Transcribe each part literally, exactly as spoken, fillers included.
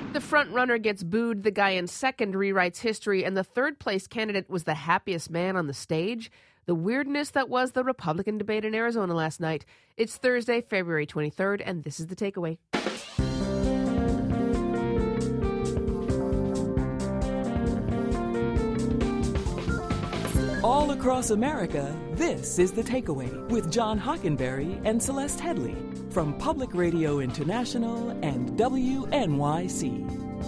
The front runner gets booed, the guy in second rewrites history, and the third place candidate was the happiest man on the stage. The weirdness that was the Republican debate in Arizona last night. It's Thursday, February twenty-third, and this is The Takeaway. All across America, this is The Takeaway with John Hockenberry and Celeste Headley from Public Radio International and W N Y C.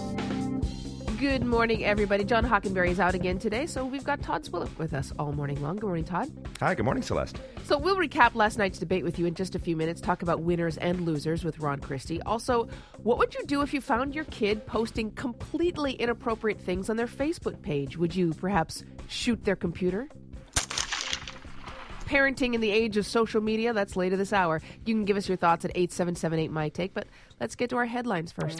Good morning, everybody. John Hockenberry is out again today, so we've got Todd Swillick with us all morning long. Good morning, Todd. Hi, good morning, Celeste. So we'll recap last night's debate with you in just a few minutes, talk about winners and losers with Ron Christie. Also, what would you do if you found your kid posting completely inappropriate things on their Facebook page? Would you perhaps shoot their computer? Parenting in the age of social media, that's later this hour. You can give us your thoughts at eight seven seven eight, M Y Take, but let's get to our headlines first.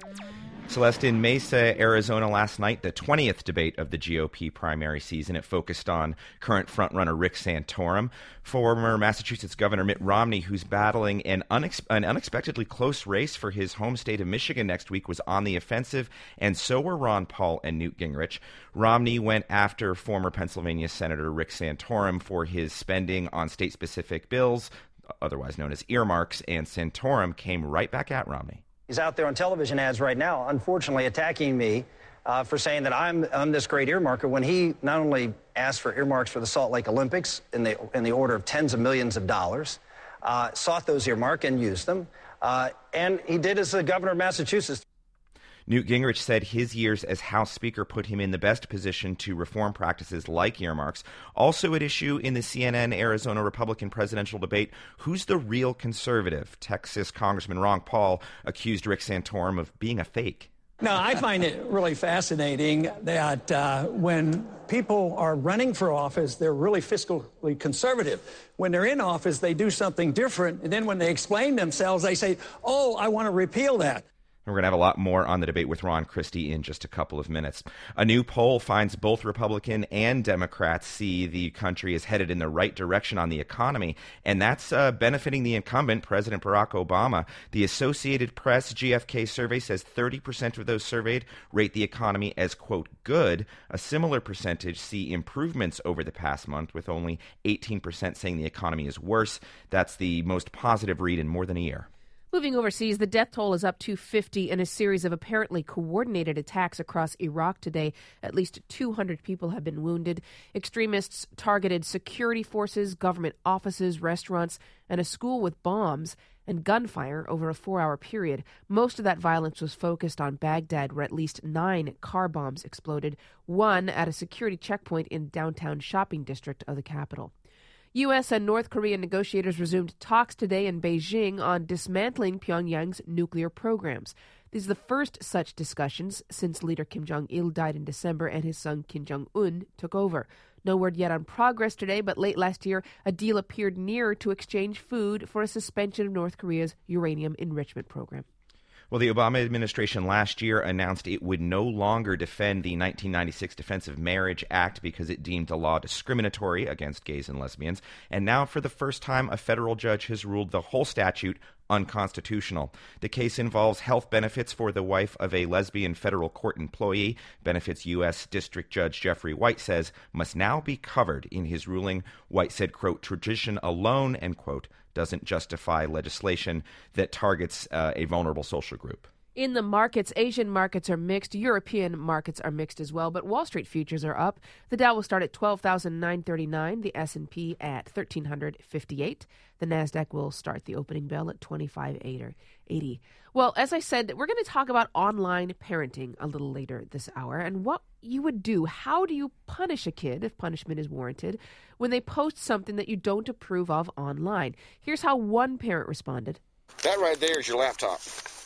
Celeste, in Mesa, Arizona last night, the twentieth debate of the G O P primary season. It focused on current frontrunner Rick Santorum. Former Massachusetts Governor Mitt Romney, who's battling an, unex- an unexpectedly close race for his home state of Michigan next week, was on the offensive, and so were Ron Paul and Newt Gingrich. Romney went after former Pennsylvania Senator Rick Santorum for his spending on state-specific bills, otherwise known as earmarks, and Santorum came right back at Romney. He's out there on television ads right now, unfortunately attacking me uh, for saying that I'm I'm this great earmarker when he not only asked for earmarks for the Salt Lake Olympics in the in the order of tens of millions of dollars, uh, sought those earmarks and used them, uh, and he did as the governor of Massachusetts. Newt Gingrich said his years as House Speaker put him in the best position to reform practices like earmarks. Also at issue in the C N N Arizona Republican presidential debate, who's the real conservative? Texas Congressman Ron Paul accused Rick Santorum of being a fake. No, I find it really fascinating that uh, when people are running for office, they're really fiscally conservative. When they're in office, they do something different. And then when they explain themselves, they say, oh, I want to repeal that. We're going to have a lot more on the debate with Ron Christie in just a couple of minutes. A new poll finds both Republican and Democrats see the country is headed in the right direction on the economy, and that's uh, benefiting the incumbent, President Barack Obama. The Associated Press G F K survey says thirty percent of those surveyed rate the economy as, quote, good. A similar percentage see improvements over the past month, with only eighteen percent saying the economy is worse. That's the most positive read in more than a year. Moving overseas, the death toll is up to fifty in a series of apparently coordinated attacks across Iraq today. At least two hundred people have been wounded. Extremists targeted security forces, government offices, restaurants, and a school with bombs and gunfire over a four-hour period. Most of that violence was focused on Baghdad, where at least nine car bombs exploded, one at a security checkpoint in downtown shopping district of the capital. U S and North Korean negotiators resumed talks today in Beijing on dismantling Pyongyang's nuclear programs. These are the first such discussions since leader Kim Jong-il died in December and his son Kim Jong-un took over. No word yet on progress today, but late last year, a deal appeared nearer to exchange food for a suspension of North Korea's uranium enrichment program. Well, the Obama administration last year announced it would no longer defend the nineteen ninety-six Defense of Marriage Act because it deemed the law discriminatory against gays and lesbians. And now, for the first time, a federal judge has ruled the whole statute unconstitutional. The case involves health benefits for the wife of a lesbian federal court employee. Benefits U S District Judge Jeffrey White says must now be covered. In his ruling, White said, quote, tradition alone, end quote, doesn't justify legislation that targets uh, a vulnerable social group. In the markets, Asian markets are mixed. European markets are mixed as well, but Wall Street futures are up. The Dow will start at twelve thousand nine hundred thirty-nine, the S and P at one thousand three hundred fifty-eight. The Nasdaq will start the opening bell at twenty-five eighty. Well, as I said, we're going to talk about online parenting a little later this hour and what you would do. How do you punish a kid, if punishment is warranted, when they post something that you don't approve of online? Here's how one parent responded. That right there is your laptop.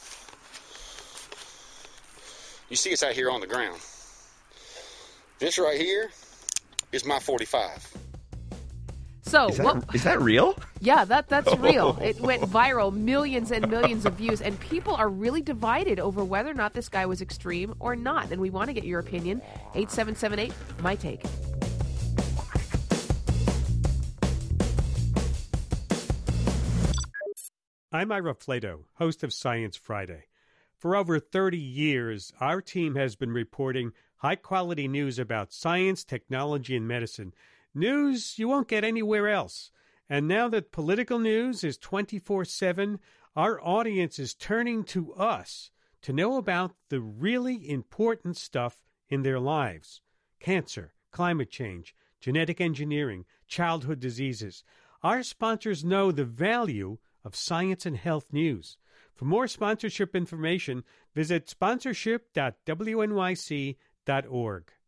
You see it's out here on the ground. This right here is my forty-five. So is that, what, is that real? Yeah, that that's oh. real. It went viral, millions and millions of views, and people are really divided over whether or not this guy was extreme or not. And we want to get your opinion. eight seven seven eight, my take. I'm Ira Flato, host of Science Friday. For over thirty years, our team has been reporting high-quality news about science, technology, and medicine. News you won't get anywhere else. And now that political news is twenty-four seven, our audience is turning to us to know about the really important stuff in their lives. Cancer, climate change, genetic engineering, childhood diseases. Our sponsors know the value of science and health news. For more sponsorship information, visit sponsorship dot w n y c dot org.